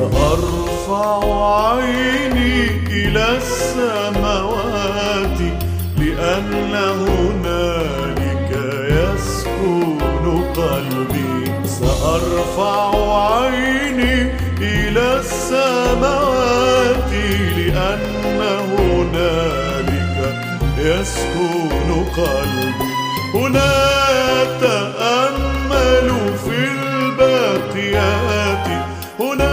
سأرفع عيني إلى السماوات لأن هنالك يسكن قلبي. سأرفع عيني إلى السماوات لأن هنالك يسكن قلبي. هنا أتأمل في الباقيات، هنا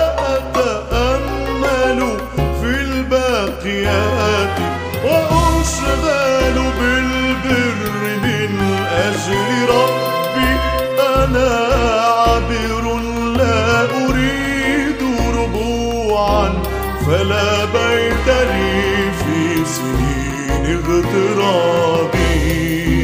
أتأمل في الباقيات، وأشغل بالبر من أجل ربي. أنا عابر لا أريد ربوعا، فلا بيت لي في سنين اغترابي.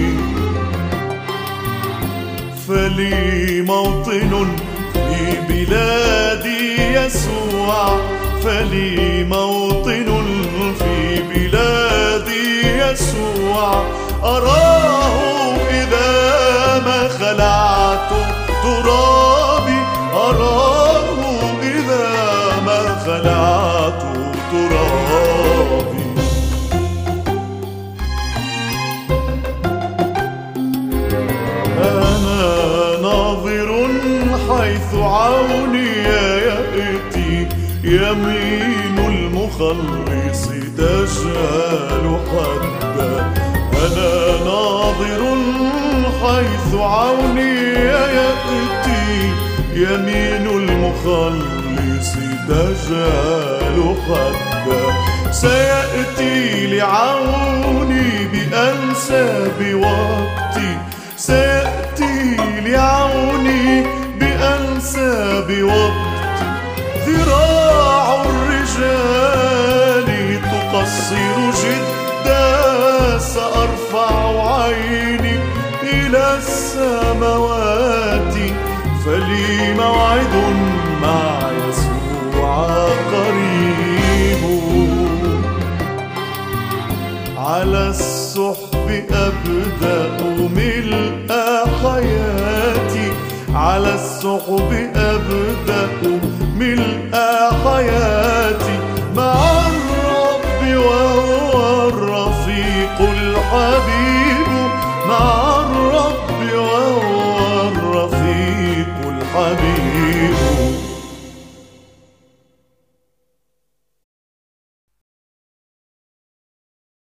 فلي موطن في بلاد يسوع، فلي موطن في بلاد يسوع. أراه إذا ما خلعت ترابي، أراه إذا ما خلعت ترابي. أنا ناظر حيث عوني يأتي، يمين المخلص تجهل حدا. أنا ناظر حيث عوني يأتي، يمين المخلص تجهل حدا. سيأتي لعوني بأنساب وقتي، سيأتي لعوني بأنساب وقتي. ذراع الرجال تقصر جدا، سأرفع عيني إلى السماوات. فلي موعد مع يسوع قريب، على السحب أبدأ ملء حياتي، على السحب أبدأ ملء حياتي. مع الرب وهو الرفيق الحبيب، مع